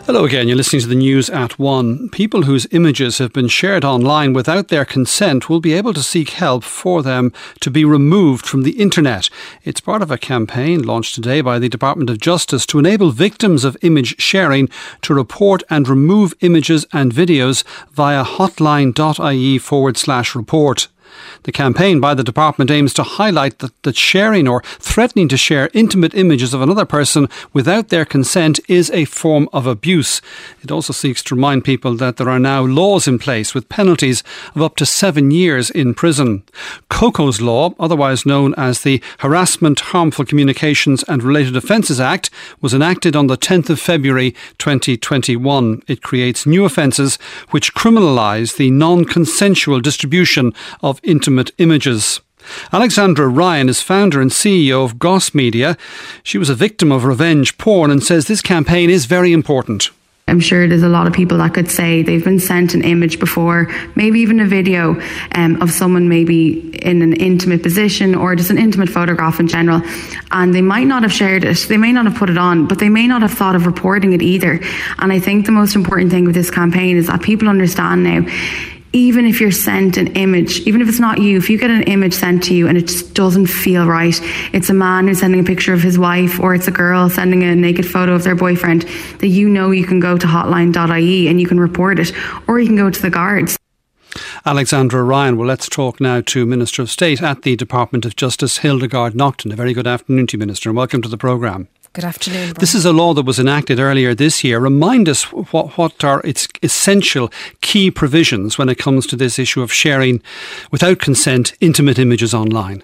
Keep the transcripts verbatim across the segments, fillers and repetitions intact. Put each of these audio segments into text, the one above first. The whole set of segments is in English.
Hello again, you're listening to the news at one. People whose images have been shared online without their consent will be able to seek help for them to be removed from the internet. It's part of a campaign launched today by the Department of Justice to enable victims of image sharing to report and remove images and videos via hotline.ie forward slash report. The campaign by the department aims to highlight that, that sharing or threatening to share intimate images of another person without their consent is a form of abuse. It also seeks to remind people that there are now laws in place with penalties of up to seven years in prison. COCO's law, otherwise known as the Harassment, Harmful Communications and Related Offences Act, was enacted on the tenth of February twenty twenty-one. It creates new offences which criminalise the non-consensual distribution of intimate images. Alexandra Ryan is founder and C E O of Goss Media. She was a victim of revenge porn and says this campaign is very important. I'm sure there's a lot of people that could say they've been sent an image before, maybe even a video um, of someone maybe in an intimate position or just an intimate photograph in general, and they might not have shared it, they may not have put it on, but they may not have thought of reporting it either. And I think the most important thing with this campaign is that people understand now, even if you're sent an image, even if it's not you, if you get an image sent to you and it just doesn't feel right, it's a man who's sending a picture of his wife, or it's a girl sending a naked photo of their boyfriend, that you know you can go to hotline dot I E and you can report it, or you can go to the guards. Alexandra Ryan. Well, let's talk now to Minister of State at the Department of Justice, Hildegard Naughton. A very good afternoon to you, Minister, and welcome to the programme. Good afternoon, Brian. This is a law that was enacted earlier this year. Remind us what, what are its essential key provisions when it comes to this issue of sharing, without consent, intimate images online.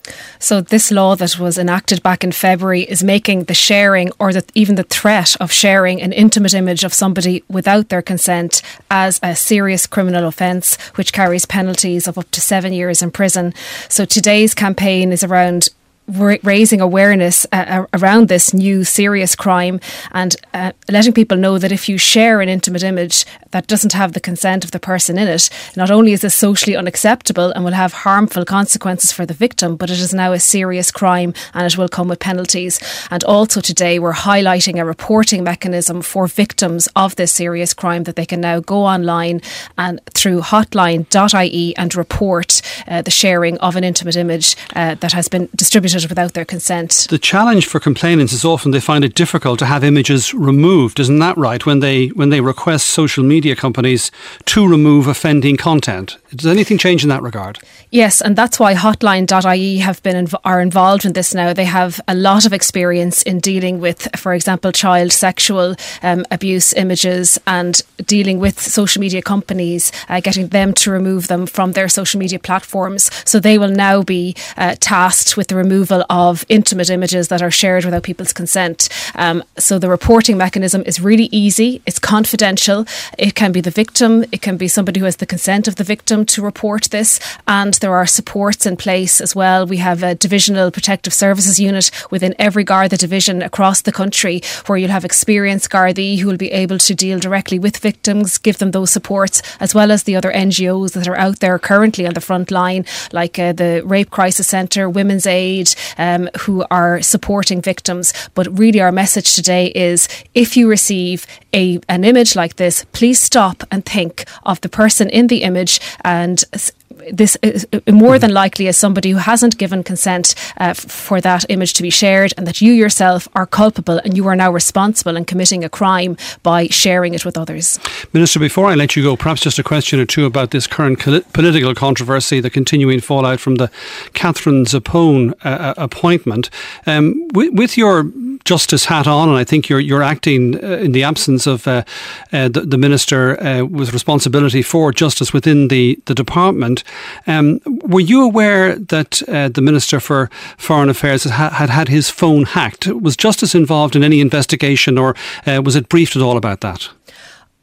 So this law that was enacted back in February is making the sharing or the, even the threat of sharing an intimate image of somebody without their consent as a serious criminal offence, which carries penalties of up to seven years in prison. So today's campaign is around raising awareness uh, around this new serious crime and uh, letting people know that if you share an intimate image that doesn't have the consent of the person in it, not only is this socially unacceptable and will have harmful consequences for the victim, but it is now a serious crime and it will come with penalties. And also today we're highlighting a reporting mechanism for victims of this serious crime, that they can now go online and through hotline dot I E and report uh, the sharing of an intimate image uh, that has been distributed without their consent. The challenge for complainants is often they find it difficult to have images removed. Isn't that right? When they when they request social media companies to remove offending content. Does anything change in that regard? Yes, and that's why hotline dot I E have been inv- are involved in this now. They have a lot of experience in dealing with, for example, child sexual um, abuse images and dealing with social media companies, uh, getting them to remove them from their social media platforms. So they will now be uh, tasked with the removal of intimate images that are shared without people's consent. Um, so the reporting mechanism is really easy. It's confidential. It can be the victim. It can be somebody who has the consent of the victim to report this. And there are supports in place as well. We have a divisional protective services unit within every Garda division across the country, where you'll have experienced Gardaí who will be able to deal directly with victims, give them those supports, as well as the other N G Os that are out there currently on the front line, like uh, the Rape Crisis Centre, Women's Aid, Um, who are supporting victims. But really our message today is, if you receive a an image like this, please stop and think of the person in the image, and this is more than likely as somebody who hasn't given consent uh, for that image to be shared, and that you yourself are culpable and you are now responsible in committing a crime by sharing it with others. Minister, before I let you go, perhaps just a question or two about this current political controversy, the continuing fallout from the Catherine Zappone uh, appointment. Um, with, with your justice hat on, and I think you're you're acting uh, in the absence of uh, uh, the, the minister uh, with responsibility for justice within the, the department. Um, were you aware that uh, the Minister for Foreign Affairs had, had had his phone hacked? Was Justice involved in any investigation, or uh, was it briefed at all about that?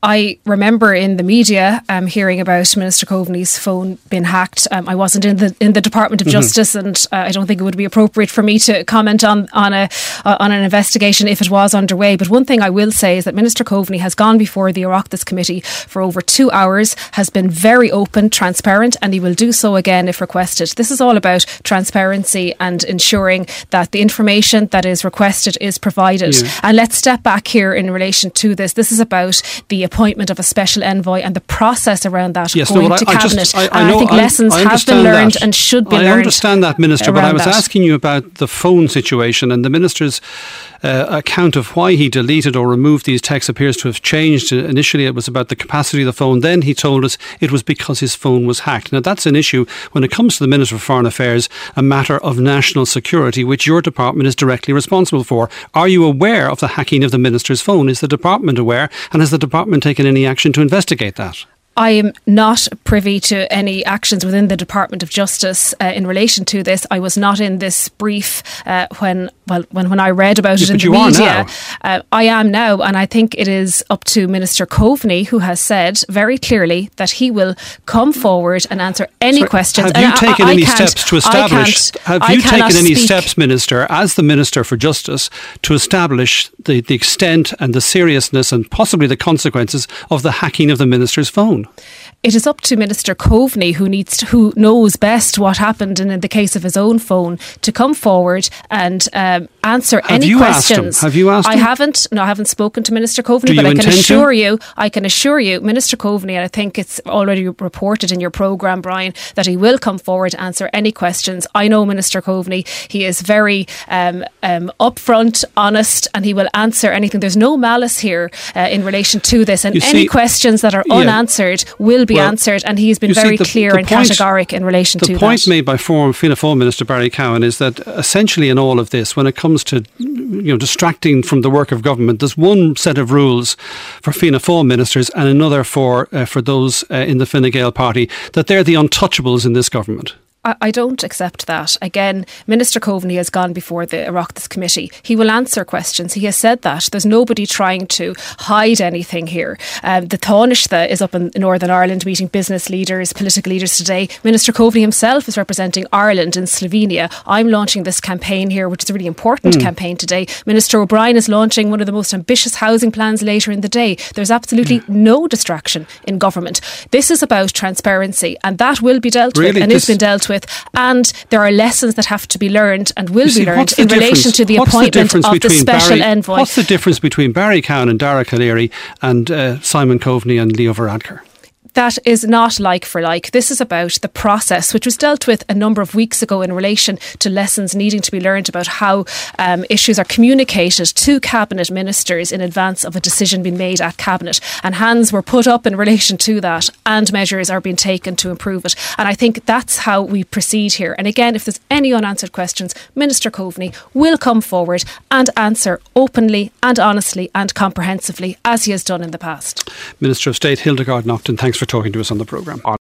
I remember in the media um, hearing about Minister Coveney's phone being hacked. Um, I wasn't in the in the Department of mm-hmm. Justice, and uh, I don't think it would be appropriate for me to comment on on a uh, on an investigation if it was underway. But one thing I will say is that Minister Coveney has gone before the Oireachtas Committee for over two hours, has been very open, transparent, and he will do so again if requested. This is all about transparency and ensuring that the information that is requested is provided. Yeah. And let's step back here in relation to this. This is about the appointment of a special envoy and the process around that yes, going no, to I, Cabinet. I just, I, I and know, I think I, lessons I have been learned that. and should be I learned. I understand that, Minister, but I was that. asking you about the phone situation, and the Minister's uh, account of why he deleted or removed these texts appears to have changed. Initially it was about the capacity of the phone. Then he told us it was because his phone was hacked. Now that's an issue when it comes to the Minister for Foreign Affairs, a matter of national security, which your department is directly responsible for. Are you aware of the hacking of the Minister's phone? Is the department aware, and has the department taken any action to investigate that? I am not privy to any actions within the Department of Justice uh, in relation to this. I was not in this brief uh, when well when, when I read about yes, it in but the you media. Are now. Uh, I am now, and I think it is up to Minister Coveney, who has said very clearly that he will come forward and answer any Sorry, questions. Have you and taken I, I any steps to establish? Have you taken any speak. steps, Minister, as the Minister for Justice, to establish the, the extent and the seriousness and possibly the consequences of the hacking of the Minister's phone? It is up to Minister Coveney, who needs to, who knows best what happened, and in the case of his own phone, to come forward and um, answer Have any you questions. Asked him? Have you asked I him? haven't. No, I haven't spoken to Minister Coveney, Do but you I can assure to? you, I can assure you, Minister Coveney, and I think it's already reported in your programme, Brian, that he will come forward to answer any questions. I know Minister Coveney. He is very um, um, upfront, honest, and he will answer anything. There's no malice here uh, in relation to this, and you any see, questions that are yeah. unanswered will be well, answered, and he's been very see, the, clear the and point, categoric in relation the to that. The point made by former Fianna Fáil Minister Barry Cowan is that essentially in all of this, when it comes to you know distracting from the work of government, there's one set of rules for Fianna Fáil ministers and another for uh, for those uh, in the Fine Gael party, that they're the untouchables in this government. I don't accept that. Again, Minister Coveney has gone before the Oireachtas Committee. He will answer questions. He has said that. There's nobody trying to hide anything here. Um, the Taoiseach is up in Northern Ireland meeting business leaders, political leaders today. Minister Coveney himself is representing Ireland in Slovenia. I'm launching this campaign here, which is a really important mm. campaign today. Minister O'Brien is launching one of the most ambitious housing plans later in the day. There's absolutely mm. no distraction in government. This is about transparency, and that will be dealt really? with and this- is being dealt with. And there are lessons that have to be learned and will see, be learned in difference? relation to the what's appointment the of the special Barry, envoy. What's the difference between Barry Cowan and Dara Calleary and uh, Simon Coveney and Leo Varadkar? That is not like for like. This is about the process, which was dealt with a number of weeks ago in relation to lessons needing to be learned about how um, issues are communicated to Cabinet ministers in advance of a decision being made at Cabinet. And hands were put up in relation to that, and measures are being taken to improve it. And I think that's how we proceed here. And again, if there's any unanswered questions, Minister Coveney will come forward and answer openly and honestly and comprehensively, as he has done in the past. Minister of State Hildegard Naughton, thanks for talking to us on the programme.